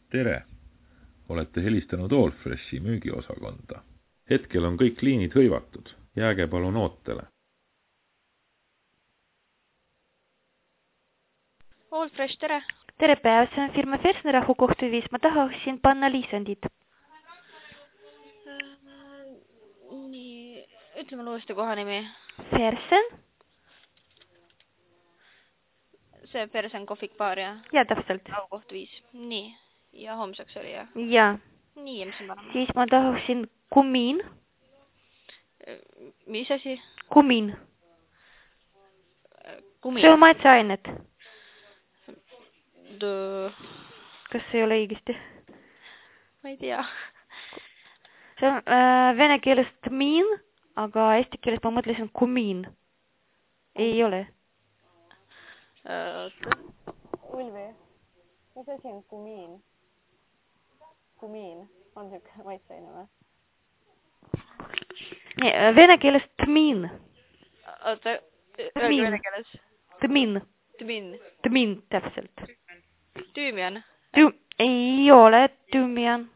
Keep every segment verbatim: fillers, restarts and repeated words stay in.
Tere! Olete helistanud Allfreshi müügiosakonda. Hetkel on kõik liinid hõivatud. Jääge palun ootele. Allfresh, tere! Tere päev, see on firma Fersnerahu kohtuviis. Ma tahaksin panna liisandit. Nii, ütleme uuesti kohanimi. Fersen? See Fersen kohvikbaar ja? Ja, täpselt. Aukoht viis. Nii, ja homseks oli ja? Ja. Nii, ja mis on parem? Siis ma tahaksin kumiin. Mis asi? Kumiin. Kumiin? See on maitseainet. Duh. Kas see ei ole õigesti? Ma ei tea. See on äh, vene keeles tmiin, aga eesti keeles ma mõtlesin kumiin. Ei ole. Ulvi, mis asi on kumiin? Kumiin on siuke maitseaine või? Nee, vene keeles tmiin. Oota, öelge vene keeles. Tmiin. Tmiin. Tmiin, täpselt. Tüümian? Tüm... Ei ole tüümian.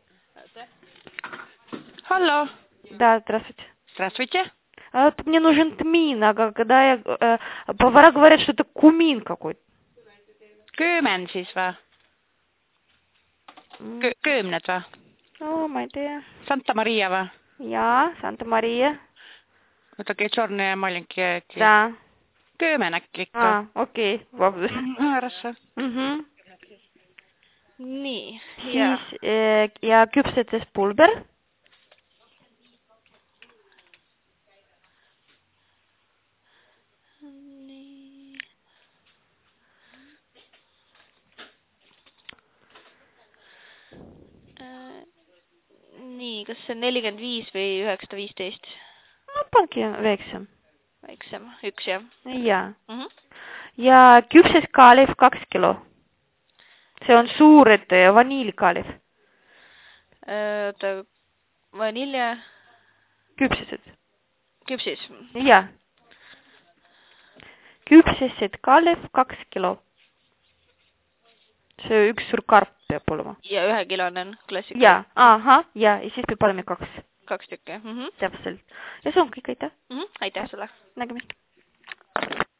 Hallo. Да, здравствуйте. Здравствуйте. Вот мне нужен тмин, а когда я... Э, повара говорят, что это кумин какой-то. Köömen siis või? Kö köömned või? No, ma ei tea. Santa Maria või? Jaa, Santa Maria. Oota, черные ja malinki. Да. Köömen äkki ikka. Ah, okei. Okay. Vabandust. Хорошо. Mhm. Nii. Siis äh, ja küpsetes pulber. Nii. Äh, nii, kas see on nelikümmend viis või üheksasada viisteist? No, pange väiksem. Väiksem, üks jah? Jaa. Mm -hmm. Ja küpses kaaliv kaks kilo. See on suured vaniilkaaliv. Oota, vanilja? Küpsesed. Küpsis? Jaa. Küpsesed kaaliv kaks kilo. See üks suur karp peab olema. Ja ühe kilone on klassika? Jaa, aha, ja, ja siis peab olema kaks. Kaks tükki. Mm -hmm. Täpselt. Ja see on kõik, aitäh. Mm -hmm. Aitäh sulle. Nägemist.